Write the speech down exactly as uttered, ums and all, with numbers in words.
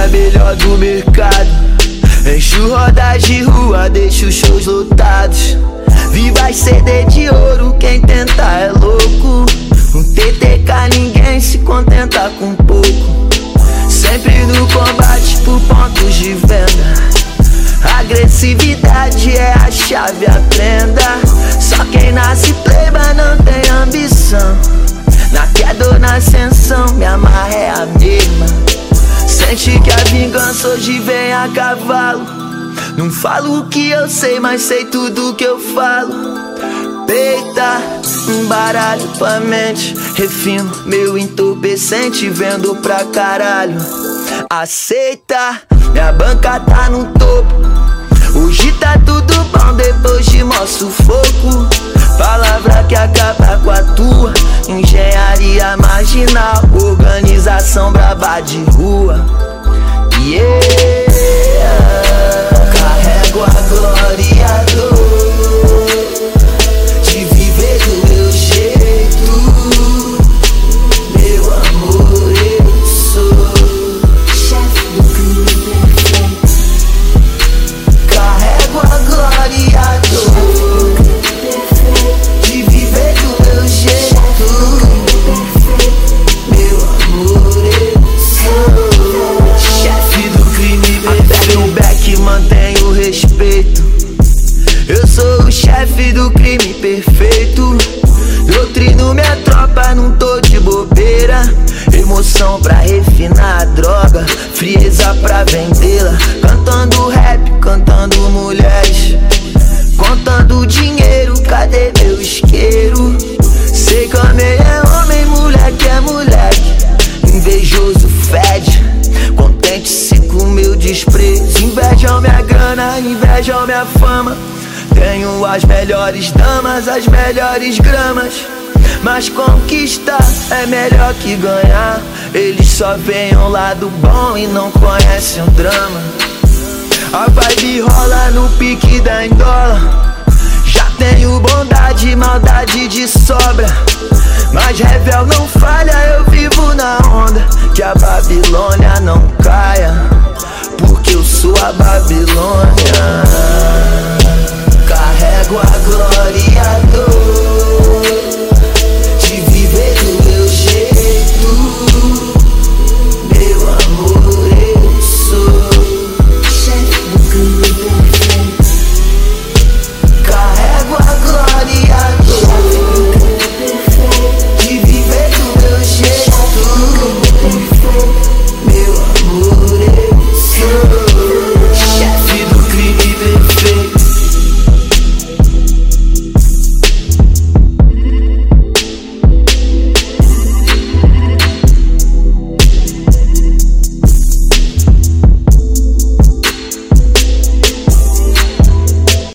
a melhor do mercado. Encho rodas de rua, deixo shows lotados. Viva as C D de ouro, quem tentar é louco. No T T K ninguém se contenta com pouco. Sempre no combate por pontos de venda. Agressividade é a chave, aprenda. Só quem nasce playboy não tem ambição. Na queda ou na ascensão, minha marra é a mesma. Sente que a vingança hoje vem a cavalo. Não falo o que eu sei, mas sei tudo que eu falo. Peita, um baralho pra mente. Refino meu entorpecente, vendo pra caralho. Aceita, minha banca tá no topo. Hoje tá tudo bom, depois de mó sufoco. Palavra que acaba com a tua. Engenharia marginal, organização braba de rua. Yeah, carrego a glória e a dor de viver do meu jeito. Meu amor, eu sou chefe do crime perfeito. Carrego a glória e a dor de viver do meu jeito. Meu amor, eu sou chefe do crime perfeito. Até no back mantenho respeito. Eu sou o chefe do crime perfeito. Doutrino minha tropa, não tô de bobeira. Emoção pra refinar a droga, frieza pra vendê-la. Cantando rap, cantando mulheres, contando dinheiro, cadê meu isqueiro? Sei que homem é homem, moleque é moleque. Invejoso fede, contente-se com meu desprezo. Invejam minha grana, invejam minha fama. Tenho as melhores damas, as melhores gramas. Mas conquistar é melhor que ganhar. Eles só veem o lado bom e não conhecem o drama. A vibe rola no pique da Indola. Já tenho bondade e maldade de sobra. Mas revel não falha, eu vivo na onda.